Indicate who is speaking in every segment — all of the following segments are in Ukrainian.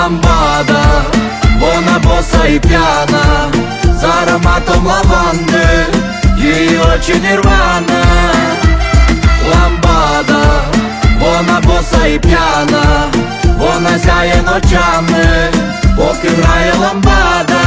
Speaker 1: Ламбада, вона боса і п'яна, з ароматом лаванди, її очі нірвана. Ламбада, вона боса і п'яна, вона сяє ночами, поки грає ламбада.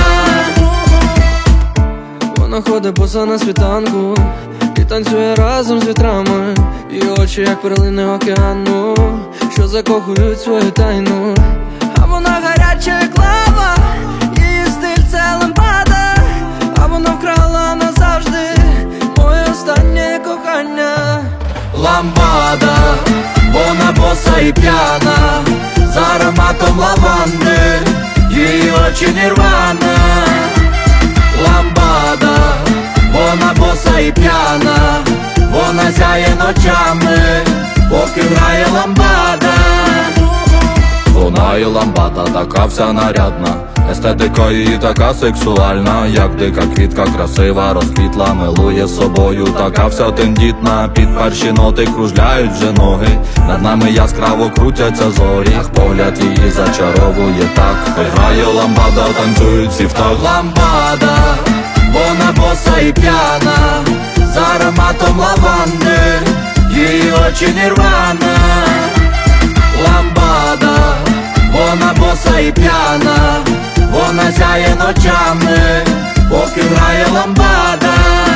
Speaker 2: Вона ходить боса на світанку і танцює разом з вітрами. Її очі, як перлини океану, що закохують свою тайну. А вона гаряча, як лава, її стиль це ламбада. А вона вкрала назавжди моє останнє кохання.
Speaker 1: Ламбада, вона боса і п'яна, з ароматом лаванди, її очі нірвана. Ламбада, вона боса і п'яна, вона сяє ночами, поки грає ламбада.
Speaker 3: Вона і ламбада, така вся нарядна, естетика її така сексуальна, як дика квітка красива, розквітла, милує собою, така вся тендітна. Під перші ноти кружляють вже ноги, над нами яскраво крутяться зорі. Погляд її зачаровує так, грає ламбада, танцюють всі в такт.
Speaker 1: Ламбада, вона боса і п'яна, з ароматом лаванди, її очі нірвана. Ламбада, вона боса і п'яна, вона сяє ночами, поки грає ламбада.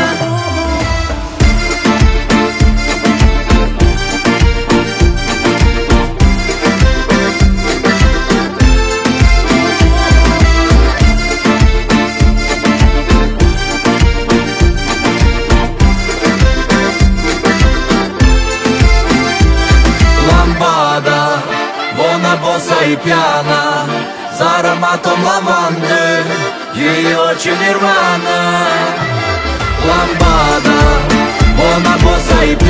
Speaker 1: Ламбада, вона боса і п'яна, з ароматом лаванди, її очі нірвана. Ламбада, вона боса і п'яна.